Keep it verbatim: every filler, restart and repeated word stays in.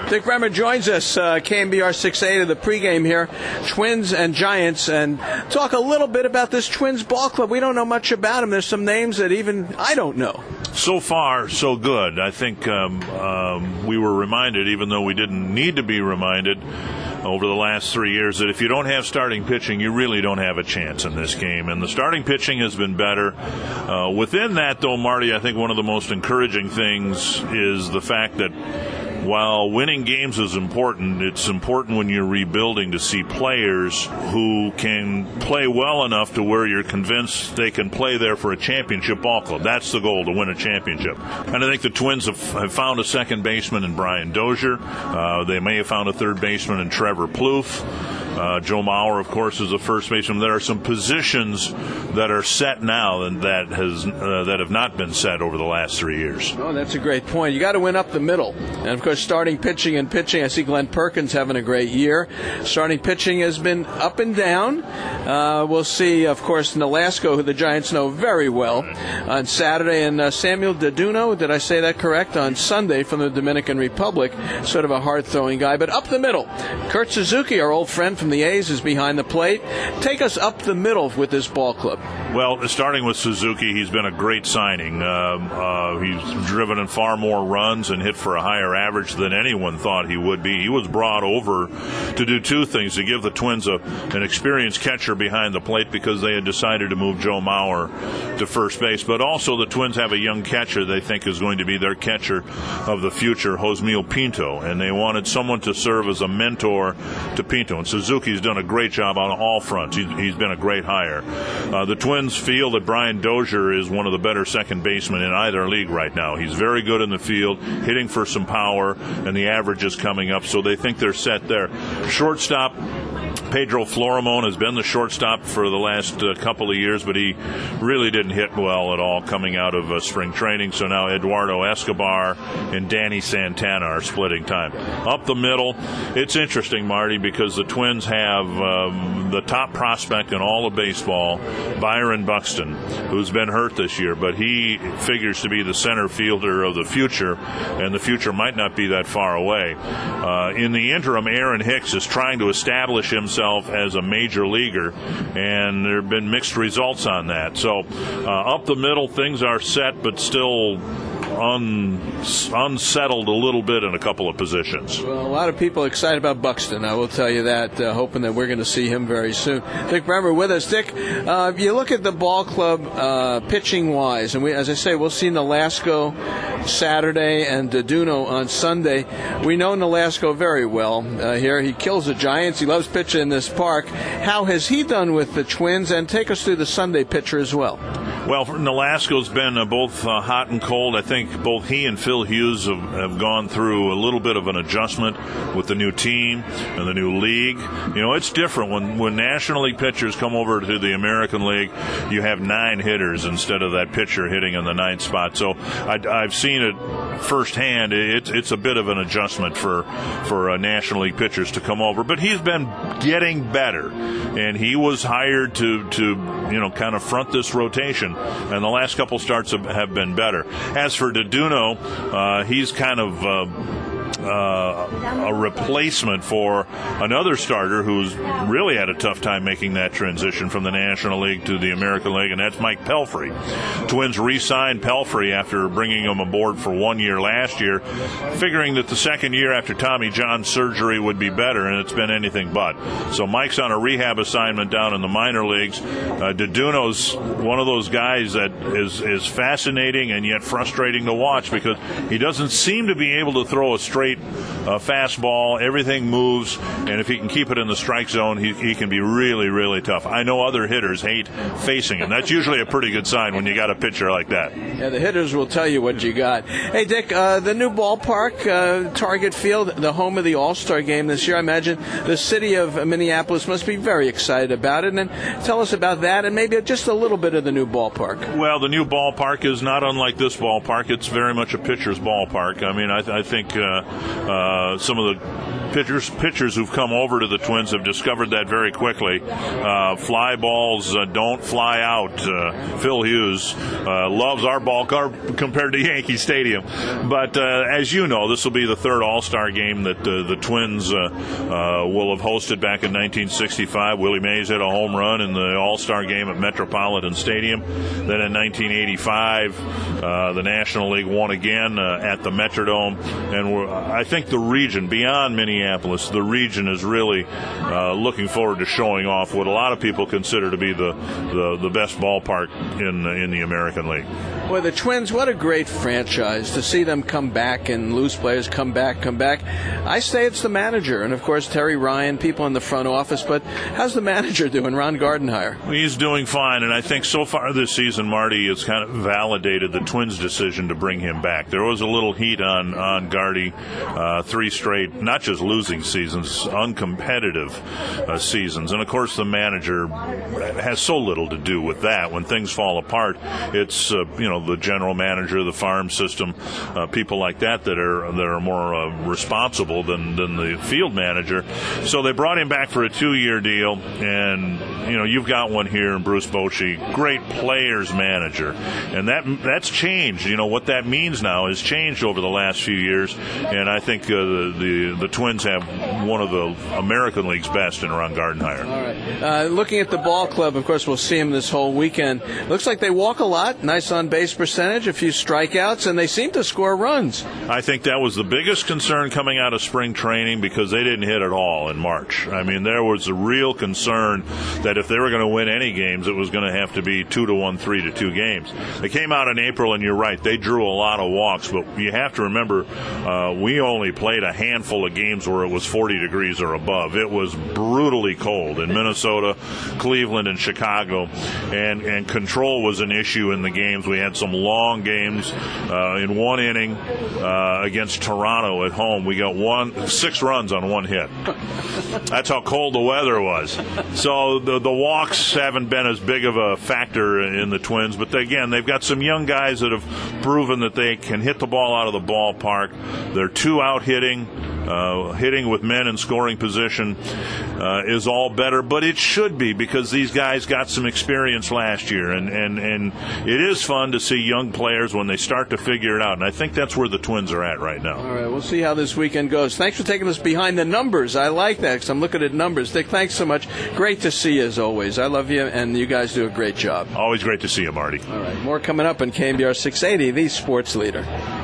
Dick Bremer joins us, uh, K M B R six eighty, the pregame here, Twins and Giants, and talk a little bit about this Twins ball club. We don't know much about them. There's some names that even I don't know. So far, so good. I think um, um, we were reminded, even though we didn't need to be reminded over the last three years, that if you don't have starting pitching, you really don't have a chance in this game. And the starting pitching has been better. Uh, within that, though, Marty, I think one of the most encouraging things is the fact that while winning games is important, it's important when you're rebuilding to see players who can play well enough to where you're convinced they can play there for a championship ball club. That's the goal, to win a championship. And I think the Twins have, have found a second baseman in Brian Dozier. Uh, they may have found a third baseman in Trevor Plouffe. Uh, Joe Mauer, of course, is a first baseman. There are some positions that are set now and that has uh, that have not been set over the last three years. Oh, that's a great point. You got to win up the middle. And, of course, starting pitching and pitching, I see Glenn Perkins having a great year. Starting pitching has been up and down. Uh, we'll see, of course, Nolasco, who the Giants know very well, on Saturday, and uh, Samuel Deduno, did I say that correct, on Sunday from the Dominican Republic. Sort of a hard-throwing guy. But up the middle, Kurt Suzuki, our old friend from the A's, is behind the plate. Take us up the middle with this ball club. Well, starting with Suzuki, he's been a great signing. Uh, uh, he's driven in far more runs and hit for a higher average than anyone thought he would be. He was brought over to do two things: to give the Twins a, an experienced catcher behind the plate because they had decided to move Joe Mauer to first base, but also the Twins have a young catcher they think is going to be their catcher of the future, Josmil Pinto, and they wanted someone to serve as a mentor to Pinto. And Suzuki's done a great job on all fronts. He's, he's been a great hire. Uh, the Twins feel that Brian Dozier is one of the better second basemen in either league right now. He's very good in the field, hitting for some power, and the average is coming up, so they think they're set there. Shortstop, Pedro Florimon has been the shortstop for the last uh, couple of years, but he really didn't hit well at all coming out of uh, spring training. So now Eduardo Escobar and Danny Santana are splitting time. Up the middle, it's interesting, Marty, because the Twins have um, the top prospect in all of baseball, Byron Buxton, who's been hurt this year, but he figures to be the center fielder of the future, and the future might not be that far away. Uh, in the interim, Aaron Hicks is trying to establish himself as a major leaguer, and there have been mixed results on that. So uh, up the middle, things are set, but still un, unsettled a little bit in a couple of positions. Well, a lot of people excited about Buxton, I will tell you that, uh, hoping that we're going to see him very soon. Dick Bremer with us. Dick, uh, you look at the ball club uh, pitching-wise, and we, as I say, we'll see Nolasco Saturday and Deduno on Sunday. We know Nolasco very well uh, here. He kills the Giants. He loves pitching in this park. How has he done with the Twins? And take us through the Sunday pitcher as well. Well, Nolasco's been uh, both uh, hot and cold. I think both he and Phil Hughes have, have gone through a little bit of an adjustment with the new team and the new league. You know, it's different. When, when National League pitchers come over to the American League, you have nine hitters instead of that pitcher hitting in the ninth spot. So I, I've seen it firsthand. It's it's a bit of an adjustment for, for uh, National League pitchers to come over. But he's been getting better, and he was hired to, to you know, kind of front this rotation. And the last couple starts have, have been better. As for Deduno, uh, he's kind of uh, uh, a replacement for another starter who's really had a tough time making that transition from the National League to the American League, and that's Mike Pelfrey. Twins re-signed Pelfrey after bringing him aboard for one year last year, figuring that the second year after Tommy John surgery would be better, and it's been anything but. So Mike's on a rehab assignment down in the minor leagues. Uh, Deduno's one of those guys that is, is fascinating and yet frustrating to watch because he doesn't seem to be able to throw a straight uh, fastball. Everything moves, and if he can keep it in the strike zone, he, he can be really, really tough. I know other hitters hate facing him. That's usually a pretty good sign when you got a pitcher like that. Yeah, the hitters will tell you what you got. Hey, Dick, uh, the new ballpark, uh, Target Field, the home of the All-Star Game this year, I imagine the city of Minneapolis must be very excited about it. And then tell us about that and maybe just a little bit of the new ballpark. Well, the new ballpark is not unlike this ballpark. It's very much a pitcher's ballpark. I mean, I, th- I think uh, uh, some of the pitchers pitchers who've come over to the Twins have discovered that very quickly. Uh, fly balls uh, don't fly out. Uh, Phil Hughes uh, loves our ballpark compared to Yankee Stadium. But uh, as you know, this will be the third All-Star game that uh, the Twins uh, uh, will have hosted back in nineteen sixty-five. Willie Mays hit a home run in the All-Star game at Metropolitan Stadium. Then in nineteen eighty-five, uh, the National League won again uh, at the Metrodome. And we're, I think the region, beyond Minneapolis, the region is really uh, looking forward to showing off what a lot of people consider to be the, the, the best ballpark in, in the American League. Boy, the Twins, what a great franchise to see them come back and lose players come back, come back. I say it's the manager, and of course Terry Ryan, people in the front office, but how's the manager doing, Ron Gardenhire? He's doing fine, and I think so far this season, Marty, has kind of validated the Twins' decision to bring him back. There was a little heat on, on Gardy, uh, three straight, not just losing seasons, uncompetitive uh, seasons, and of course the manager has so little to do with that. When things fall apart, it's, uh, you know, the general manager, the farm system, uh, people like that that are that are more uh, responsible than, than the field manager. So they brought him back for a two-year deal, and you know you've got one here in Bruce Bochy, great players manager, and that that's changed. You know what that means now has changed over the last few years, and I think uh, the, the the Twins have one of the American League's best in Ron Gardenhire. All right. Uh, looking at the ball club, of course, we'll see him this whole weekend. Looks like they walk a lot, nice on base percentage, a few strikeouts, and they seem to score runs. I think that was the biggest concern coming out of spring training because they didn't hit at all in March. I mean, there was a real concern that if they were going to win any games, it was going to have to be two to one, three to two games. They came out in April, and you're right, they drew a lot of walks, but you have to remember uh, we only played a handful of games where it was forty degrees or above. It was brutally cold in Minnesota, Cleveland, and Chicago, and, and control was an issue in the games. We had some long games. Uh, in one inning uh, against Toronto at home, we got one six runs on one hit. That's how cold the weather was. So the, the walks haven't been as big of a factor in the Twins, but they, again, they've got some young guys that have proven that they can hit the ball out of the ballpark. They're two out hitting. Uh, hitting with men in scoring position uh, is all better, but it should be because these guys got some experience last year, and, and, and it is fun to see young players when they start to figure it out, and I think that's where the Twins are at right now. All right, we'll see how this weekend goes. Thanks for taking us behind the numbers. I like that because I'm looking at numbers. Dick, thanks so much. Great to see you as always. I love you, and you guys do a great job. Always great to see you, Marty. All right, more coming up on K M B R six eighty, the sports leader.